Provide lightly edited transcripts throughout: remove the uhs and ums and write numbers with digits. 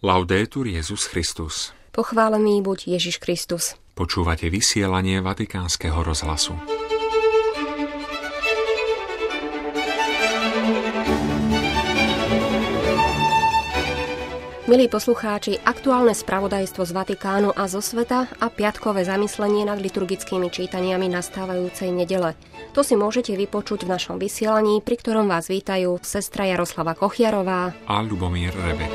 Laudetur Jesus Christus. Pochválený buď Ježiš Kristus. Počúvate vysielanie Vatikánskeho rozhlasu. Milí poslucháči, aktuálne spravodajstvo z Vatikánu a zo sveta a piatkové zamyslenie nad liturgickými čítaniami nastávajúcej nedele. To si môžete vypočuť v našom vysielaní, pri ktorom vás vítajú sestra Jaroslava Kochiarová a Ľubomír Rebek.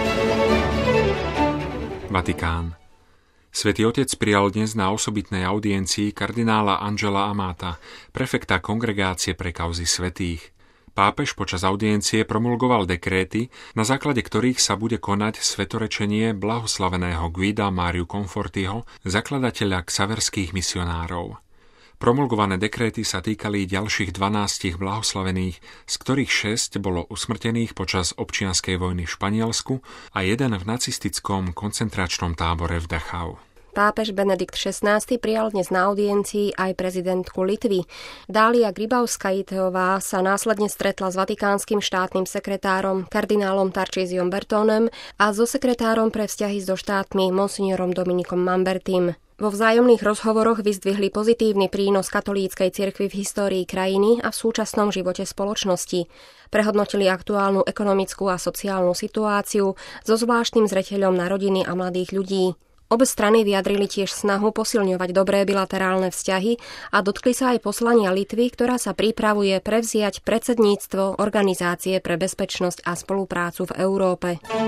Vatikán. Svätý Otec prijal dnes na osobitnej audiencii kardinála Angela Amata, prefekta Kongregácie pre kauzy svätých. Pápež počas audiencie promulgoval dekréty, na základe ktorých sa bude konať svetorečenie blahoslaveného Guida Mariu Confortiho, zakladateľa ksaverských misionárov. Promulgované dekréty sa týkali ďalších 12 blahoslavených, z ktorých 6 bolo usmrtených počas občianskej vojny v Španielsku a jeden v nacistickom koncentračnom tábore v Dachau. Pápež Benedikt XVI prijal dnes na audiencii aj prezidentku Litvy. Dália Grybauskaitėová sa následne stretla s vatikánskym štátnym sekretárom kardinálom Tarcísiom Bertónem a so sekretárom pre vzťahy so štátmi monsignorom Dominikom Mambertim. Vo vzájomných rozhovoroch vyzdvihli pozitívny prínos katolíckej cirkvi v histórii krajiny a v súčasnom živote spoločnosti. Prehodnotili aktuálnu ekonomickú a sociálnu situáciu so zvláštnym zreteľom na rodiny a mladých ľudí. Obe strany vyjadrili tiež snahu posilňovať dobré bilaterálne vzťahy a dotkli sa aj poslania Litvy, ktorá sa pripravuje prevziať predsedníctvo Organizácie pre bezpečnosť a spoluprácu v Európe.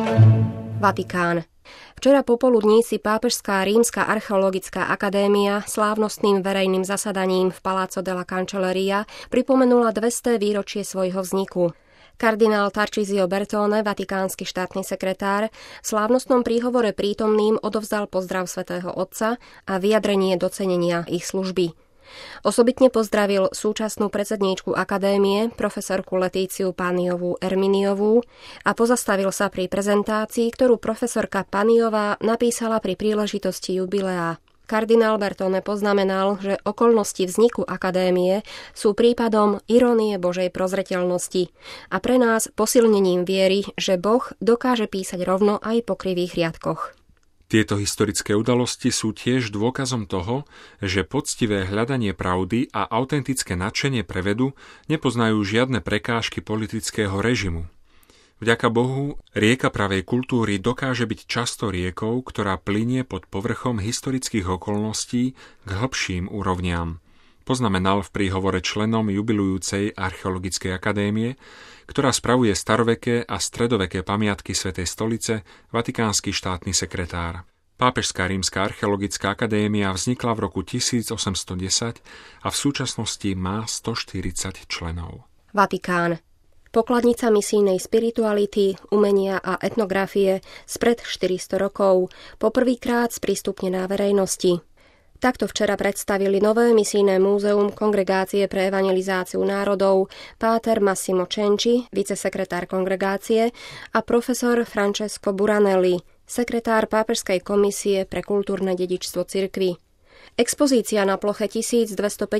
Vatikán. Včera popoludní si Pápežská rímska archeologická akadémia slávnostným verejným zasadaním v Palazzo della Cancelleria pripomenula 200. výročie svojho vzniku. Kardinál Tarcísio Bertone, vatikánsky štátny sekretár, v slávnostnom príhovore prítomným odovzdal pozdrav svätého Otca a vyjadrenie docenenia ich služby. Osobitne pozdravil súčasnú predsedníčku akadémie, profesorku Letíciu Paniovú Erminiovú a pozastavil sa pri prezentácii, ktorú profesorka Paniová napísala pri príležitosti jubilea. Kardinál Bertone poznamenal, že okolnosti vzniku akadémie sú prípadom irónie Božej prozreteľnosti a pre nás posilnením viery, že Boh dokáže písať rovno aj po krivých riadkoch. Tieto historické udalosti sú tiež dôkazom toho, že poctivé hľadanie pravdy a autentické nadšenie pre vedu nepoznajú žiadne prekážky politického režimu. Vďaka Bohu, rieka pravej kultúry dokáže byť často riekou, ktorá plynie pod povrchom historických okolností k hlbším úrovniam. Poznamenal v príhovore členom jubilujúcej archeologickej akadémie, ktorá spravuje staroveké a stredoveké pamiatky Svätej stolice, vatikánsky štátny sekretár. Pápežská rímska archeologická akadémia vznikla v roku 1810 a v súčasnosti má 140 členov. Vatikán. Pokladnica misijnej spirituality, umenia a etnografie spred 400 rokov, poprvýkrát sprístupnená verejnosti. Takto včera predstavili nové misijné múzeum Kongregácie pre evangelizáciu národov páter Massimo Cenci, vicesekretár kongregácie, a profesor Francesco Buranelli, sekretár Pápežskej komisie pre kultúrne dedičstvo cirkvi. Expozícia na ploche 1250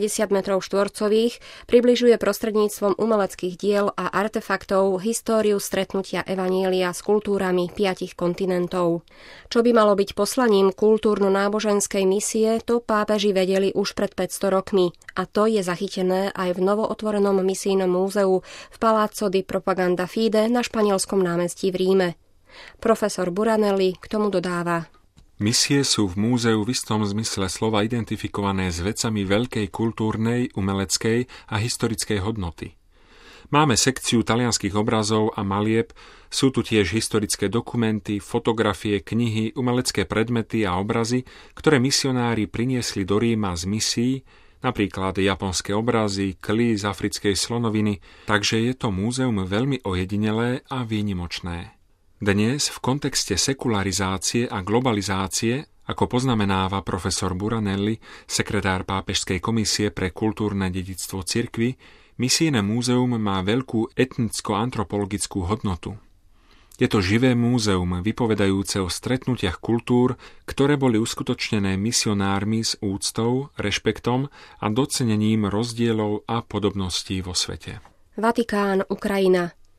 m2 približuje prostredníctvom umeleckých diel a artefaktov históriu stretnutia evanjelia s kultúrami 5 kontinentov. Čo by malo byť poslaním kultúrno-náboženskej misie, to pápeži vedeli už pred 500 rokmi a to je zachytené aj v novootvorenom misijnom múzeu v Palazzo di Propaganda Fide na Španielskom námestí v Ríme. Profesor Buranelli k tomu dodáva: Misie sú v múzeu v istom zmysle slova identifikované s vecami veľkej kultúrnej, umeleckej a historickej hodnoty. Máme sekciu talianskych obrazov a malieb, sú tu tiež historické dokumenty, fotografie, knihy, umelecké predmety a obrazy, ktoré misionári priniesli do Ríma z misií, napríklad japonské obrazy, kly z africkej slonoviny, takže je to múzeum veľmi ojedinelé a výnimočné. Dnes v kontexte sekularizácie a globalizácie, ako poznamenáva profesor Buranelli, sekretár Pápežskej komisie pre kultúrne dedičstvo cirkvi, misijné múzeum má veľkú etnicko-antropologickú hodnotu. Je to živé múzeum vypovedajúce o stretnutiach kultúr, ktoré boli uskutočnené misionármi s úctou, rešpektom a docenením rozdielov a podobností vo svete. Vatikán, Ukrajina.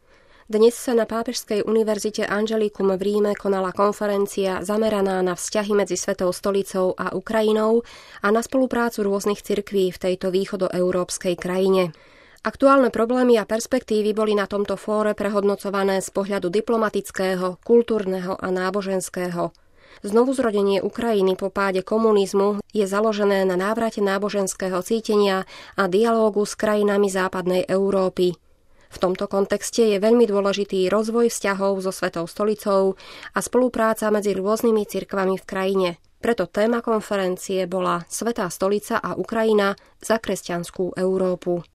Dnes sa na Pápežskej univerzite Angelicum v Ríme konala konferencia zameraná na vzťahy medzi Svetou stolicou a Ukrajinou a na spoluprácu rôznych cirkví v tejto východoeurópskej krajine. Aktuálne problémy a perspektívy boli na tomto fóre prehodnocované z pohľadu diplomatického, kultúrneho a náboženského. Znovuzrodenie Ukrajiny po páde komunizmu je založené na návrate náboženského cítenia a dialógu s krajinami západnej Európy. V tomto kontexte je veľmi dôležitý rozvoj vzťahov so Svetou stolicou a spolupráca medzi rôznymi cirkvami v krajine. Preto téma konferencie bola Svätá stolica a Ukrajina za kresťanskú Európu.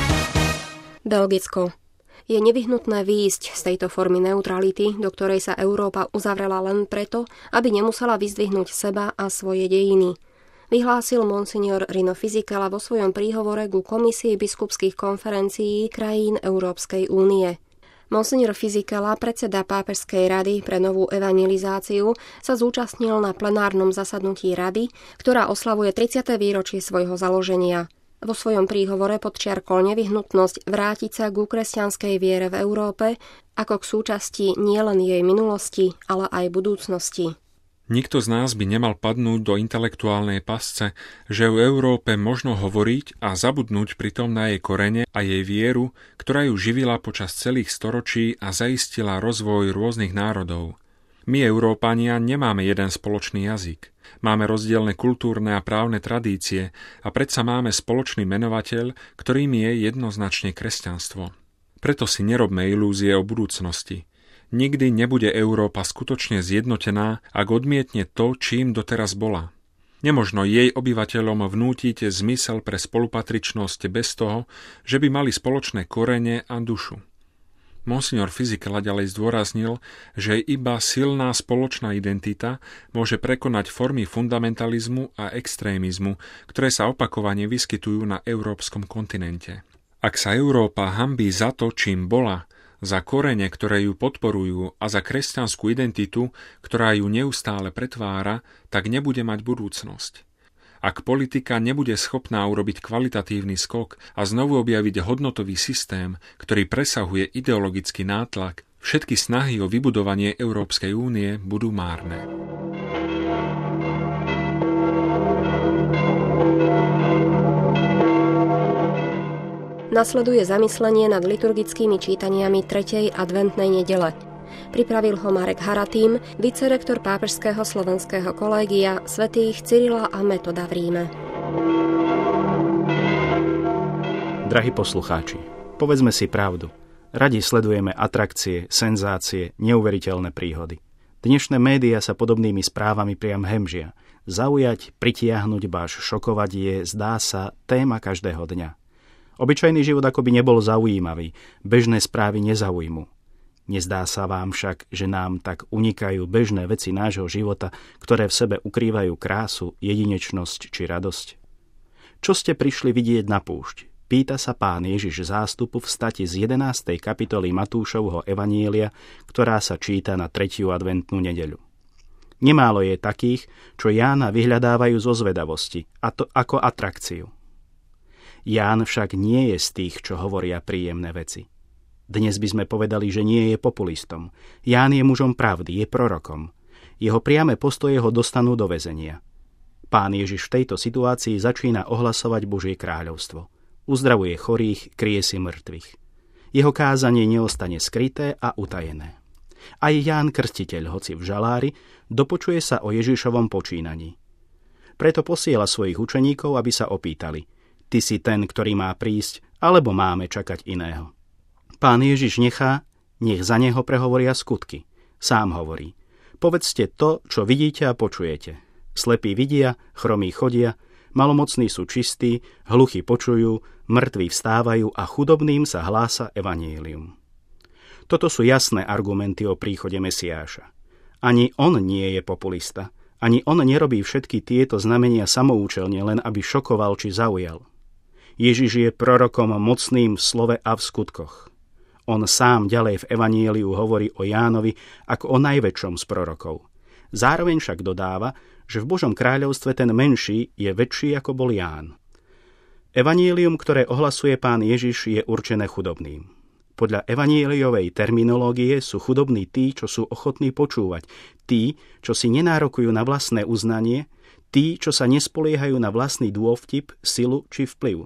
Belgicko. Je nevyhnutné výjsť z tejto formy neutrality, do ktorej sa Európa uzavrela len preto, aby nemusela vyzdvihnúť seba a svoje dejiny. Vyhlásil monsignor Rino Fisichella vo svojom príhovore ku Komisii biskupských konferencií krajín Európskej únie. Monsignor Fisichella, predseda Pápežskej rady pre novú evangelizáciu, sa zúčastnil na plenárnom zasadnutí rady, ktorá oslavuje 30. výročie svojho založenia. Vo svojom príhovore podčiarkol nevyhnutnosť vrátiť sa ku kresťanskej viere v Európe ako k súčasti nielen jej minulosti, ale aj budúcnosti. Nikto z nás by nemal padnúť do intelektuálnej pasce, že o Európe možno hovoriť a zabudnúť pritom na jej korene a jej vieru, ktorá ju živila počas celých storočí a zaistila rozvoj rôznych národov. My, Európania, nemáme jeden spoločný jazyk. Máme rozdielne kultúrne a právne tradície a predsa máme spoločný menovateľ, ktorým je jednoznačne kresťanstvo. Preto si nerobme ilúzie o budúcnosti. Nikdy nebude Európa skutočne zjednotená, ak odmietne to, čím doteraz bola. Nemožno jej obyvateľom vnútiť zmysel pre spolupatričnosť bez toho, že by mali spoločné korene a dušu. Monsignor Fisichella ďalej zdôraznil, že iba silná spoločná identita môže prekonať formy fundamentalizmu a extrémizmu, ktoré sa opakovane vyskytujú na európskom kontinente. Ak sa Európa hanbí za to, čím bola, za korene, ktoré ju podporujú a za kresťanskú identitu, ktorá ju neustále pretvára, tak nebude mať budúcnosť. Ak politika nebude schopná urobiť kvalitatívny skok a znovu objaviť hodnotový systém, ktorý presahuje ideologický nátlak, všetky snahy o vybudovanie Európskej únie budú márne. Nasleduje zamyslenie nad liturgickými čítaniami 3. adventnej nedele. Pripravil ho Marek Haratim, vicerektor Pápežského slovenského kolégia svätých Cyrila a Metoda v Ríme. Drahí poslucháči, povedzme si pravdu. Radi sledujeme atrakcie, senzácie, neuveriteľné príhody. Dnešné médiá sa podobnými správami priam hemžia. Zaujať, pritiahnuť, báš šokovať je, zdá sa, téma každého dňa. Obyčajný život akoby nebol zaujímavý, bežné správy nezaujímu. Nezdá sa vám však, že nám tak unikajú bežné veci nášho života, ktoré v sebe ukrývajú krásu, jedinečnosť či radosť? Čo ste prišli vidieť na púšť? Pýta sa Pán Ježiš zástupu v stati z 11. kapitoly Matúšovho evanielia, ktorá sa číta na 3. adventnú nedeľu. Nemálo je takých, čo Jána vyhľadávajú zo zvedavosti, a to ako atrakciu. Ján však nie je z tých, čo hovoria príjemné veci. Dnes by sme povedali, že nie je populistom. Ján je mužom pravdy, je prorokom. Jeho priame postoje ho dostanú do väzenia. Pán Ježiš v tejto situácii začína ohlasovať Božie kráľovstvo. Uzdravuje chorých, kryje si mŕtvych. Jeho kázanie neostane skryté a utajené. Aj Ján Krstiteľ, hoci v žalári, dopočuje sa o Ježišovom počínaní. Preto posiela svojich učeníkov, aby sa opýtali: Ty si ten, ktorý má prísť, alebo máme čakať iného? Pán Ježiš nech za neho prehovoria skutky. Sám hovorí: povedzte to, čo vidíte a počujete. Slepí vidia, chromí chodia, malomocní sú čistí, hluchí počujú, mŕtvi vstávajú a chudobným sa hlása evanjelium. Toto sú jasné argumenty o príchode Mesiáša. Ani on nie je populista. Ani on nerobí všetky tieto znamenia samoučelne, len aby šokoval či zaujal. Ježiš je prorokom mocným v slove a v skutkoch. On sám ďalej v evanjeliu hovorí o Jánovi ako o najväčšom z prorokov. Zároveň však dodáva, že v Božom kráľovstve ten menší je väčší ako bol Ján. Evanjelium, ktoré ohlasuje Pán Ježiš, je určené chudobným. Podľa evanjeliovej terminológie sú chudobní tí, čo sú ochotní počúvať, tí, čo si nenárokujú na vlastné uznanie, tí, čo sa nespoliehajú na vlastný dôvtip, silu či vplyv.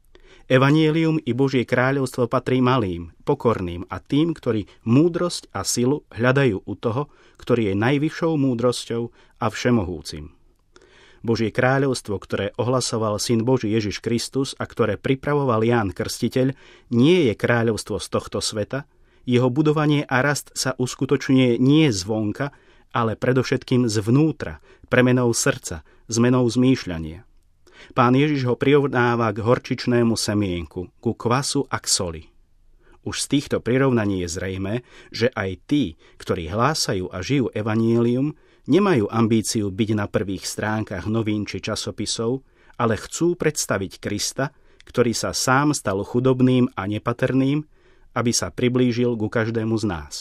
Evanjelium i Božie kráľovstvo patrí malým, pokorným a tým, ktorí múdrosť a silu hľadajú u toho, ktorý je najvyššou múdrosťou a všemohúcim. Božie kráľovstvo, ktoré ohlasoval Syn Boží Ježiš Kristus a ktoré pripravoval Ján Krstiteľ, nie je kráľovstvo z tohto sveta, jeho budovanie a rast sa uskutočňuje nie zvonka, ale predovšetkým zvnútra, premenou srdca, zmenou zmýšľania. Pán Ježiš ho prirovnáva k horčičnému semienku, ku kvasu a k soli. Už z týchto prirovnaní je zrejmé, že aj tí, ktorí hlásajú a žijú evanjelium, nemajú ambíciu byť na prvých stránkach novín či časopisov, ale chcú predstaviť Krista, ktorý sa sám stal chudobným a nepatrným, aby sa priblížil ku každému z nás.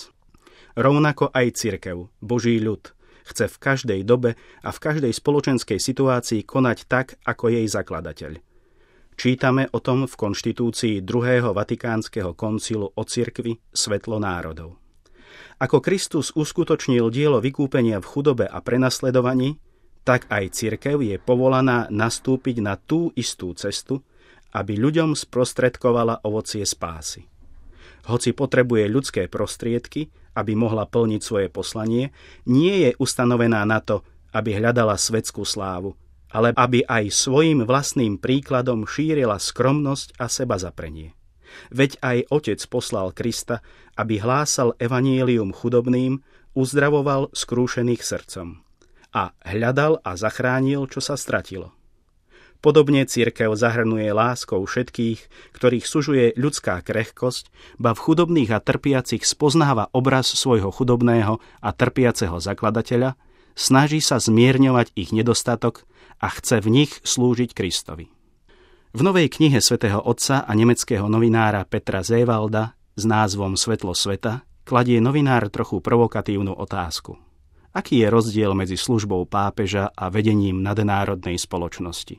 Rovnako aj cirkev, Boží ľud, chce v každej dobe a v každej spoločenskej situácii konať tak, ako jej zakladateľ. Čítame o tom v konštitúcii 2. Vatikánskeho koncilu o cirkvi Svetlo národov. Ako Kristus uskutočnil dielo vykúpenia v chudobe a prenasledovaní, tak aj cirkev je povolaná nastúpiť na tú istú cestu, aby ľuďom sprostredkovala ovocie spásy. Hoci potrebuje ľudské prostriedky, aby mohla plniť svoje poslanie, nie je ustanovená na to, aby hľadala svetskú slávu, ale aby aj svojim vlastným príkladom šírila skromnosť a sebazaprenie. Veď aj Otec poslal Krista, aby hlásal evanjelium chudobným, uzdravoval skrúšených srdcom a hľadal a zachránil, čo sa stratilo. Podobne cirkev zahrnuje láskou všetkých, ktorých sužuje ľudská krehkosť, ba v chudobných a trpiacich spoznáva obraz svojho chudobného a trpiaceho zakladateľa, snaží sa zmierňovať ich nedostatok a chce v nich slúžiť Kristovi. V novej knihe svätého Otca a nemeckého novinára Petra Seewalda s názvom Svetlo sveta kladie novinár trochu provokatívnu otázku. Aký je rozdiel medzi službou pápeža a vedením nadnárodnej spoločnosti?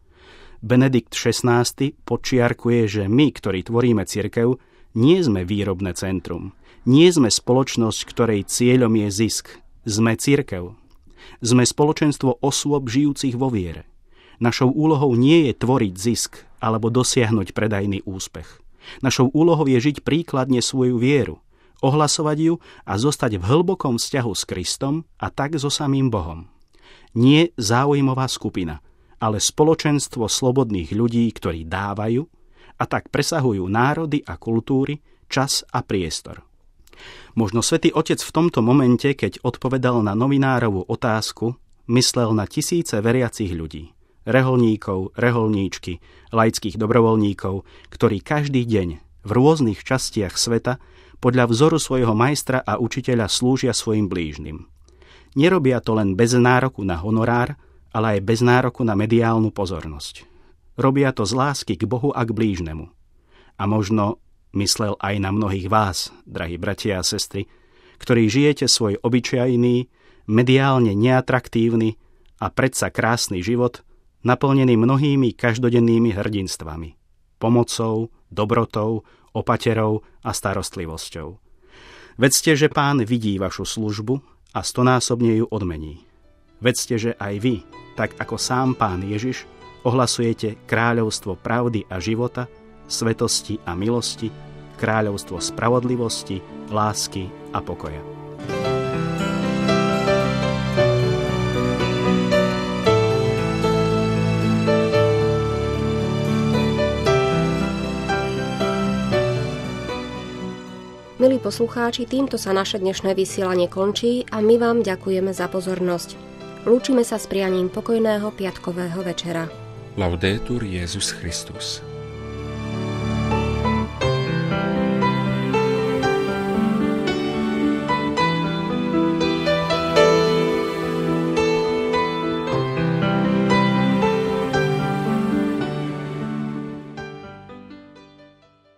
Benedikt XVI podčiarkuje, že my, ktorí tvoríme cirkev, nie sme výrobné centrum. Nie sme spoločnosť, ktorej cieľom je zisk. Sme cirkev. Sme spoločenstvo osôb žijúcich vo viere. Našou úlohou nie je tvoriť zisk alebo dosiahnuť predajný úspech. Našou úlohou je žiť príkladne svoju vieru, ohlasovať ju a zostať v hlbokom vzťahu s Kristom a tak so samým Bohom. Nie záujmová skupina, ale spoločenstvo slobodných ľudí, ktorí dávajú a tak presahujú národy a kultúry, čas a priestor. Možno Svätý Otec v tomto momente, keď odpovedal na novinárovú otázku, myslel na tisíce veriacich ľudí, reholníkov, reholníčky, laických dobrovoľníkov, ktorí každý deň v rôznych častiach sveta podľa vzoru svojho majstra a učiteľa slúžia svojim blížnym. Nerobia to len bez nároku na honorár, ale aj bez nároku na mediálnu pozornosť. Robia to z lásky k Bohu a k blížnemu. A možno myslel aj na mnohých vás, drahí bratia a sestry, ktorí žijete svoj obyčajný, mediálne neatraktívny a predsa krásny život, naplnený mnohými každodennými hrdinstvami, pomocou, dobrotou, opaterou a starostlivosťou. Vedzte, že Pán vidí vašu službu a stonásobne ju odmení. Vedzte, že aj vy, tak ako sám Pán Ježiš, ohlasujete kráľovstvo pravdy a života, svetosti a milosti, kráľovstvo spravodlivosti, lásky a pokoja. Milí poslucháči, týmto sa naše dnešné vysielanie končí a my vám ďakujeme za pozornosť. Lúčime sa s prianím pokojného piatkového večera. Laudetur Jesus Christus.